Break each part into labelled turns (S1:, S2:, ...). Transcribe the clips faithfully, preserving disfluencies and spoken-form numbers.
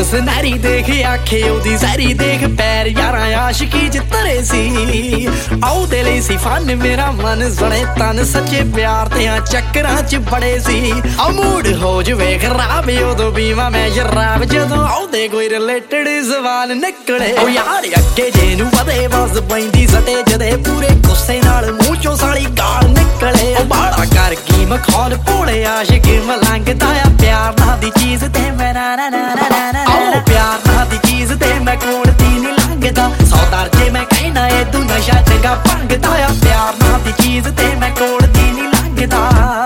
S1: ਸੁਨਹਿਰੀ ਦੇਖ ਆਖੇ ਉਹਦੀ ਜ਼ਹਿਰੀ ਦੇਖ ਪੈਰ ਯਾਰਾਂ ਆਸ਼ਕੀ ਚ ਤਰੇ ਸੀ ਆਉ ਦੇ ਲਈ ਸੀ ਫਨ ਮੇਰਾ ਮਨ ਸਣੇ ਤਨ ਸੱਚੇ ਪਿਆਰ ਤੇ ਆ ਚੱਕਰਾਂ ਚ ਬੜੇ ਸੀ ਆ ਮੂਡ ਹੋ ਜਵੇ ਖਰਾਬ ਉਦੋਂ ਪੀਵਾਂ ਮੈਂ ਸ਼ਰਾਬ ਜਦੋਂ ਆਉਂਦੇ ਕੋਈ ਰਿਲੇਟਡ ਸਵਾਲ ਨਿਕਲੇ ਉਹ ਯਾਰ ਅੱਗੇ ਜੇ ਨੂੰ ਵਧੇ ਬਸ ਪੈਂਦੀ ਸਟੇ ਜਦੇ ਪੂਰੇ ਗੁੱਸੇ ਨਾਲ ਮੂੰਹ ਚੋਂ ਸਾਲੀ ਗਾਲ ਨਿਕਲੇ ਉਹ ਬਾੜਾ ਕਰ ਕੀ ਮਖੌਲ ਭੋਲੇ ਆਸ਼ਿਕ ਮਲੰਗਦਾ ਆ ਪਿਆਰ ਨਾ ਦੀ ਚੀਜ਼ ਤੇ ਮੈਂ ਨਾ ਨਾ ਨਾ ਨਾ ਨਾ ਆਓ ਪਿਆਰ ਨਾ ਦੀ ਚੀਜ਼ ਤੇ ਮੈਂ ਕੋਲ ਦੀ ਨਹੀਂ ਲੰਘਦਾ ਸੌਦਾਰ ਜੇ ਮੈਂ ਕਹਿਣਾ ਏ ਤੂੰ ਨਸ਼ਾ ਚੰਗਾ ਭੰਗਦਾ ਆ ਪਿਆਰ ਨਾ ਦੀ ਚੀਜ਼ ਤੇ ਮੈਂ ਕੋਲ ਦੀ ਨਹੀਂ ਲੰਘਦਾ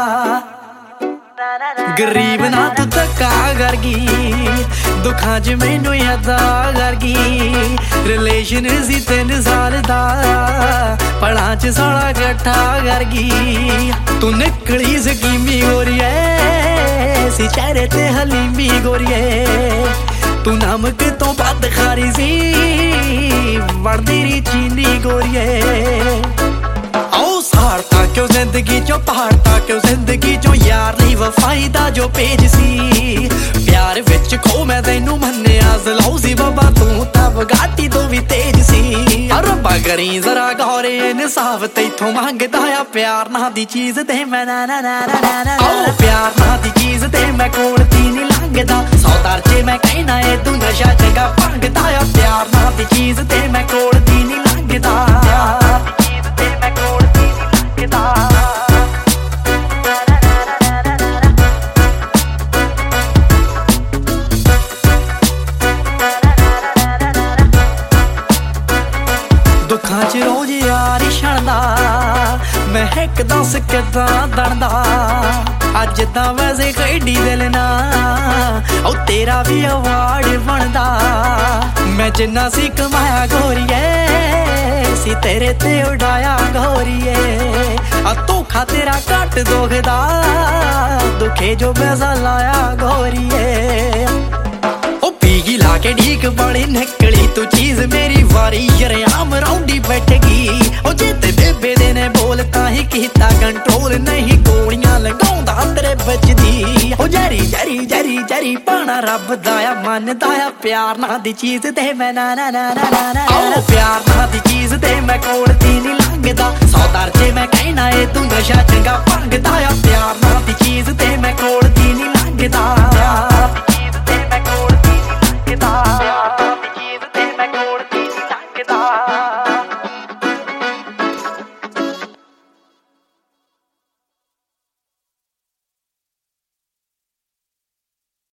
S1: ਗਰੀਬ ਨਾ ਤੂੰ ਧੱਕਾ ਕਰ ਗਈ ਦੁੱਖਾਂ ਚ ਮੈਨੂੰ ਯਾਦਾਂ ਕਰ ਗਈ ਰਿਲੇਸ਼ਨ ਸੀ ਤਿੰਨ ਸਾਲ ਦਾ ਪਲਾਂ ਚ ਸਾਲਾ ਇਕੱਠਾ ਕਰ ਗਈ ਤੂੰ ਨਿਕਲੀ ਸਕੀਮੀ ਗੋਰੀਏ ਸੀ ਚਿਹਰੇ ਤੇ ਹਲੀਮੀ ਗੋਰੀਏ ਤੂੰ ਨਮਕ ਤੋਂ ਵੱਧ ਖਾਰੀ ਸੀ ਵੜਦੀ ਰੀ ਚੀਨੀ ਗੋਰੀਏ ਆਓ ਸਹਾਰਤਾ ਕਿਉਂ ਜ਼ਿੰਦਗੀ ਚੋਂ ਪਹਾੜਤਾ ਕਿਉਂ ਜ਼ਿੰਦਗੀ ਚੋਂ ਯਾਰ ਲਈ ਵਫਾਈ ਦਾ ਜੋ ਪੇਜ ਸੀ ਪਿਆਰ ਵਿੱਚ ਖੋ ਮੈਂ ਤੈਨੂੰ ਮੰਨਿਆ ਜ਼ਲਾਉ ਸੀ ਬਾਬਾ ਤੂੰ ਤਾਂ ਵਗਾਟੀ ਤੋਂ ਵੀ ਤੇਜ ਸੀ ਰੱਬਾ ਕਰੀ ਜ਼ਰਾ ਗੌਰੇ ਇਨਸਾਫ ਤੈਥੋਂ ਮੰਗਦਾ ਆ ਪਿਆਰ ਨਾ ਦੀ ਚੀਜ਼ ਤੇ ਮੈਂ ਨਾ ਨਾ ਨਾ ਨਾ ਨਾ ਆਓ ਪਿਆਰ ਨਾ ਦੀ ਚੀਜ਼ ਤੇ ਮੈਂ ਕੋਲ ਦੀ ਨਹੀਂ ਲੰਘਦਾ ਸੌਦਾਰ ਜੇ ਮੈਂ ਕਹਿਣਾ ਏ ਤੂੰ ਨਸ਼ਾ ਚੰਗਾ ਭੰਗਦਾ ਆ ਪਿਆਰ ਨਾ ਦੀ ਚੀਜ਼ ਤੇ ਮੈਂ ਕੋਲ ਦੀ ਨਹੀਂ ਲੰਘਦਾ ਦੁੱਖਾਂ ਚ ਰੋਜ਼ ਯਾਰ ਛਣਦਾ ਮੈਂ ਇੱਕ ਦੱਸ ਕਿੱਦਾਂ ਦਣਦਾ ਅੱਜ ਤਾਂ ਵੈਸੇ ਖੇਡੀ ਦਿਲ ਨਾ ਉਹ ਤੇਰਾ ਵੀ ਅਵਾਰਡ ਬਣਦਾ ਮੈਂ ਜਿੰਨਾ ਸੀ ਕਮਾਇਆ ਗੋਰੀਏ ਸੀ ਤੇਰੇ ਤੇ ਉਡਾਇਆ ਗੋਰੀਏ ਆ ਧੋਖਾ ਤੇਰਾ ਘੱਟ ਦੁਖਦਾ ਦੁਖੇ ਜੋ ਪੈਸਾ ਲਾਇਆ ਗੋਰੀਏ ਉਹ ਪੀਗੀ ਲਾ ਕੇ ਢੀਕ ਬੜੀ ਨਿਕਲੀ ਤੂੰ ਚੀਜ਼ ਮੇਰੀ ਵਾਰੀ ਯਰਿਆਮ ਰੌਂਡੀ ਬੈਠ ਗਈ ਉਹ ਜੇ ਤੇ ਬੇਬੇ ਦੇ ਨੇ ਬੋਲ ਤਾਂ ਹੀ ਕੀਤਾ ਕੰਟਰੋਲ ਨਹੀਂ ਗੋਲੀਆਂ ਲਗਾਉਂਦਾ ਤੇਰੇ ਵੱਜਦੀ ਉਹ ਜਰੀ ਜਰੀ ਜਰੀ ਜਰੀ ਪਾਣਾ ਰੱਬ ਦਾ ਆ ਮੰਨਦਾ ਆ ਪਿਆਰ ਨਾ ਦੀ ਚੀਜ਼ ਤੇ ਮੈਂ ਨਾ ਨਾ ਨਾ ਨਾ ਨਾ ਆਓ ਪਿਆਰ ਨਾ ਦੀ ਚੀਜ਼ ਤੇ ਮੈਂ ਕੋਲ ਦੀ ਨਹੀਂ ਲੰਘਦਾ ਸੌਦਾਰ ਜੇ ਮੈਂ ਕਹਿਣਾ ਏ ਤੂੰ ਨਸ਼ਾ ਚੰਗਾ ਭੰਗਦਾ ਆ ਪਿਆਰ ਨਾ ਦੀ ਚੀਜ਼ ਤੇ ਮੈਂ ਕੋਲ ਦੀ ਨਹੀਂ ਲੰਘਦਾ ਪਿਆਰ ਦੀ ਚੀਜ਼ ਤੇ ਮੈਂ ਕੋਲ ਦੀ ਨਹੀਂ ਲੰਘਦਾ ਪਿਆਰ ਦੀ ਚੀਜ਼ ਤੇ ਮੈਂ ਕੋਲ